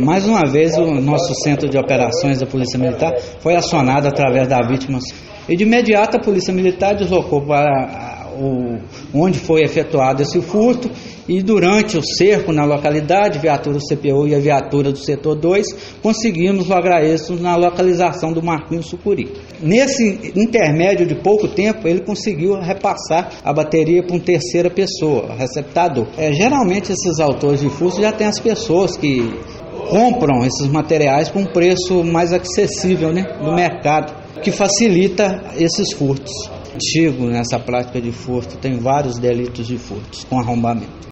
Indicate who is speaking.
Speaker 1: Mais uma vez, o nosso centro de operações da Polícia Militar foi acionado através da vítima e de imediato a Polícia Militar deslocou para onde foi efetuado esse furto e durante o cerco na localidade, viatura do CPU e a viatura do setor 2, conseguimos lograr êxito na localização do Marquinhos Sucuri. Nesse intermédio de pouco tempo, ele conseguiu repassar a bateria para uma terceira pessoa, receptador. Geralmente esses autores de furto já têm as pessoas que compram esses materiais com um preço mais acessível, do mercado, que facilita esses furtos. Antigo nessa prática de furto, tem vários delitos de furtos com arrombamento.